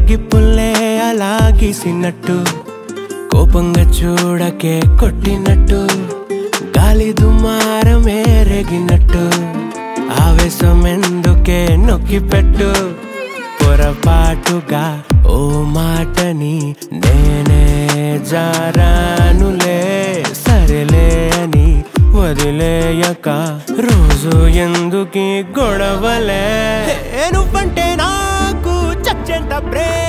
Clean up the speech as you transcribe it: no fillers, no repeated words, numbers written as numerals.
అగ్గి పుల్లే అలా గీసినట్టు కోపంగా చూడకే కొట్టినట్టు గాలి దుమారమే రేగినట్టు ఆవేశం ఎందుకే నొక్కి పెట్టు పొరపాటుగా ఓ మాటని నేనే జారానులే సరేలే అని వదిలేయక రోజు ఎందుకీ గొడవలే నువ్వంటే నాకు చచ్చేంత ప్రేమ